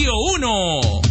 Radio 1.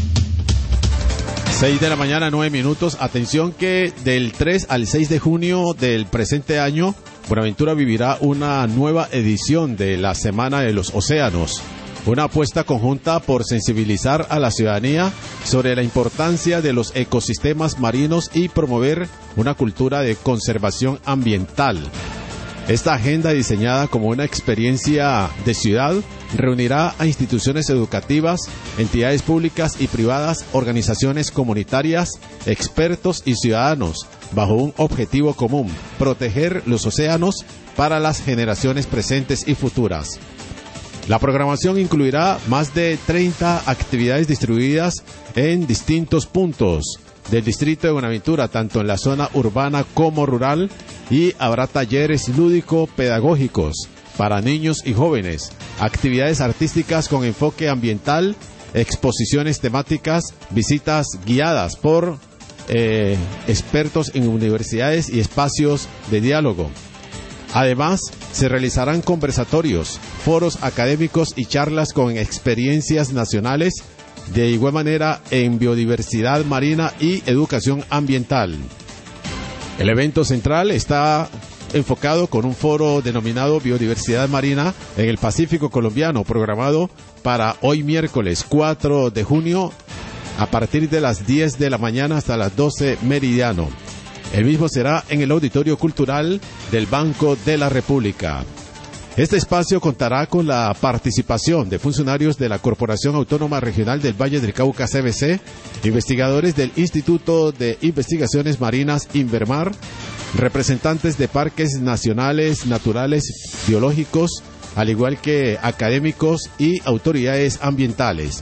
6 de la mañana, 9 minutos. Atención que del 3 al 6 de junio del presente año, Buenaventura vivirá una nueva edición de la Semana de los Océanos. Una apuesta conjunta por sensibilizar a la ciudadanía sobre la importancia de los ecosistemas marinos y promover una cultura de conservación ambiental. Esta agenda, diseñada como una experiencia de ciudad, reunirá a instituciones educativas, entidades públicas y privadas, organizaciones comunitarias, expertos y ciudadanos, bajo un objetivo común: proteger los océanos para las generaciones presentes y futuras. La programación incluirá más de 30 actividades distribuidas en distintos puntos del distrito de Buenaventura, tanto en la zona urbana como rural, y habrá talleres lúdico-pedagógicos para niños y jóvenes, actividades artísticas con enfoque ambiental, exposiciones temáticas, visitas guiadas por expertos en universidades y espacios de diálogo. Además, se realizarán conversatorios, foros académicos y charlas con experiencias nacionales, de igual manera en biodiversidad marina y educación ambiental. El evento central está enfocado con un foro denominado Biodiversidad Marina en el Pacífico Colombiano, programado para hoy miércoles 4 de junio a partir de las 10 de la mañana hasta las 12 meridiano. El mismo será en el Auditorio Cultural del Banco de la República. Este espacio contará con la participación de funcionarios de la Corporación Autónoma Regional del Valle del Cauca, CVC, investigadores del Instituto de Investigaciones Marinas, Invermar, representantes de parques nacionales, naturales, biológicos, al igual que académicos y autoridades ambientales.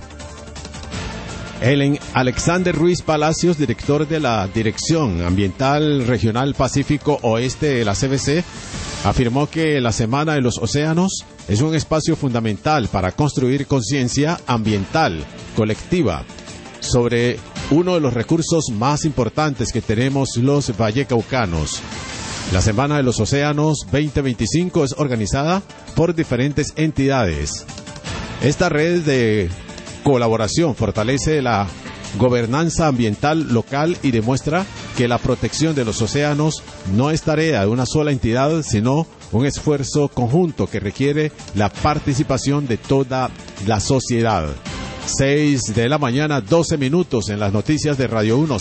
Alexander Ruiz Palacios, director de la Dirección Ambiental Regional Pacífico Oeste de la CVC, afirmó que la Semana de los Océanos es un espacio fundamental para construir conciencia ambiental colectiva sobre uno de los recursos más importantes que tenemos los vallecaucanos. La Semana de los Océanos 2025 es organizada por diferentes entidades. Esta red de colaboración fortalece la gobernanza ambiental local y demuestra que la protección de los océanos no es tarea de una sola entidad, sino un esfuerzo conjunto que requiere la participación de toda la sociedad. 6 de la mañana, 12 minutos en las noticias de Radio 1.